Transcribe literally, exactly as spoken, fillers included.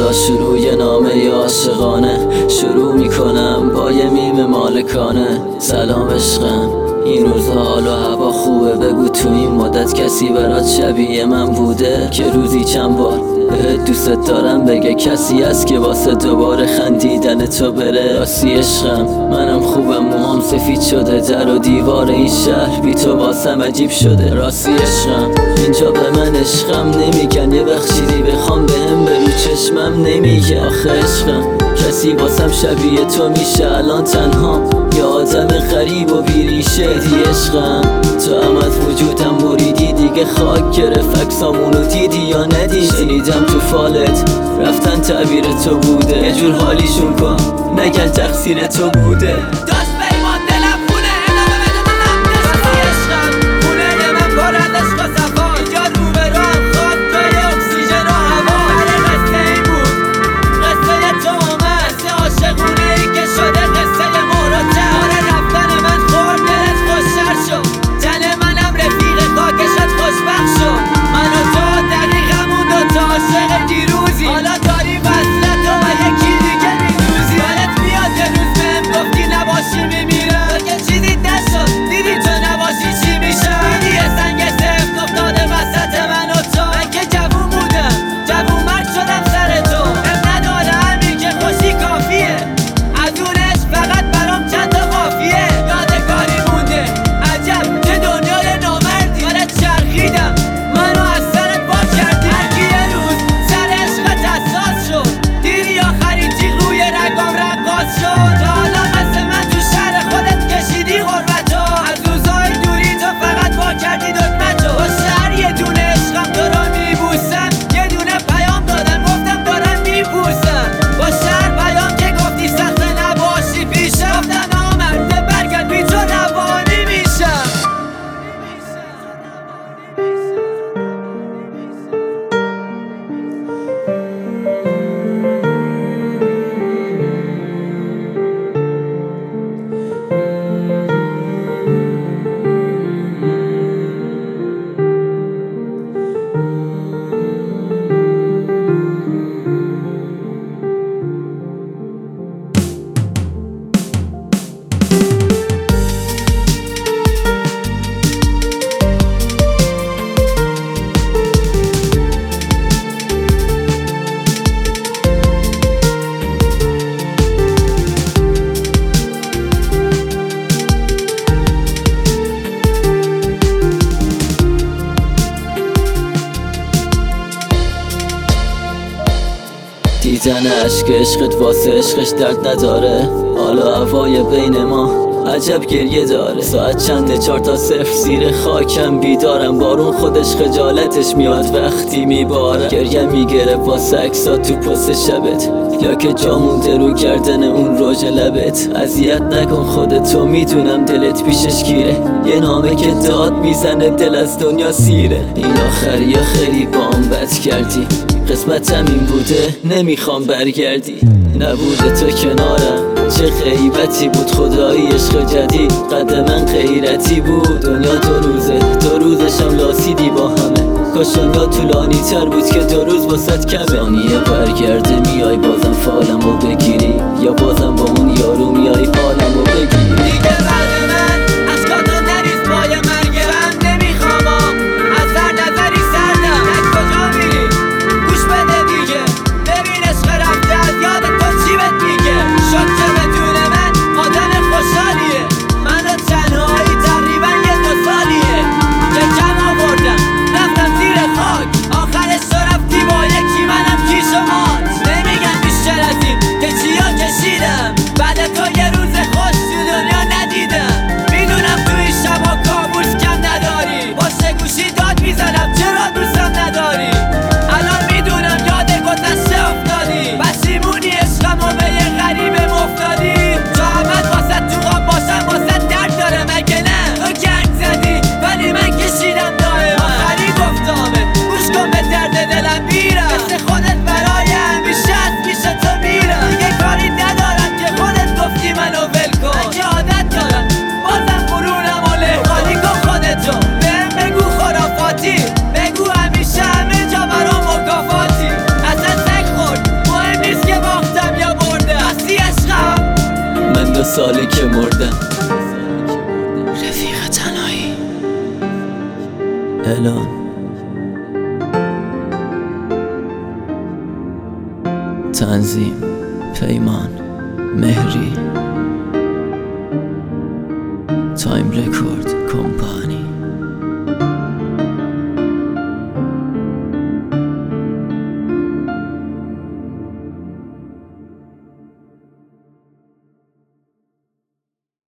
حالا شروع یه نامه عاشقانه شروع میکنم با یه میم مالکانه. سلام عشقم، این روزها حال و هوا خوبه؟ بگو تو این مدت کسی برات شبیه من بوده که روزی چند بار بهت دوست دارم بگه کسی هست که واسه دوباره خندیدن تو بره؟ راستی عشقم منم خوبم، موهام سفید شده، در و دیوار این شهر بی تو واسم عجیب شده. راستی عشقم اینجا به من عشقم نمیگن، یه بخشیدی بخوام بهم به رو چشمم نمیگه. آخه عشقم کسی واسم شبیه تو میشه الان تنها، یه آدم غریب و بیریشه. دی عشقم تو هم از وجودم بریدی دیگه، خاک گرفت عکسامونو دیدی یا ندیدی؟ شنیدم تو فالت رفتن تعبیر تو بوده، یه جور حالیشون کن نگن تقصیر تو بوده. دیدن عشق عشقت واسه عشقش درد نداره، حالا هوای بین ما عجب گریه داره. ساعت چنده؟ چار تا صفر، زیر خاکم بیدارم، بارون خودش خجالتش میاد وقتی میباره. گریه میگرفت واسه عکسات تو پست شبت، یا که جا مونده رو گردن اون رژ لبت. اذیت نکن خودتو، میدونم دلت پیشش گیره، یه نامه که داد میزنه دل از دنیا سیره. این آخری خیلی بام بد کردی، قسمتم این بوده نمیخوام برگردی. نبوده تو کنارم چه غیبتی بود، خدایی عشق جدید قد من غیرتی بود. دنیا دو روزه، دو روزشم لاسیدی با همه، کاش دنیا طولانی تر بود که دو روز واسط کمه. ثانیه برگرده میای بازم فالمو بگیری، یا بازم با اون یارو میای حالمو بگیری. دیگه بعد من عشقاتو نریز پای مرگ من، نمیخوام از هر نظری سردم. از کجا میری؟ گوش بده دیگه، ببین عشق رفته از یاد تو چی بهت میگه. شد که بدون من آدم خوشحالیه، من و تنهایی تقریبا یه دو سالیه که کم آوردم رفتم زیر خاک، آخرش تو رفتی با یکی منم کیش و مات. ساله که مردم. رفیق تنهایی اعلان تنظیم پیمان مهری تایم رکورد کمپانی.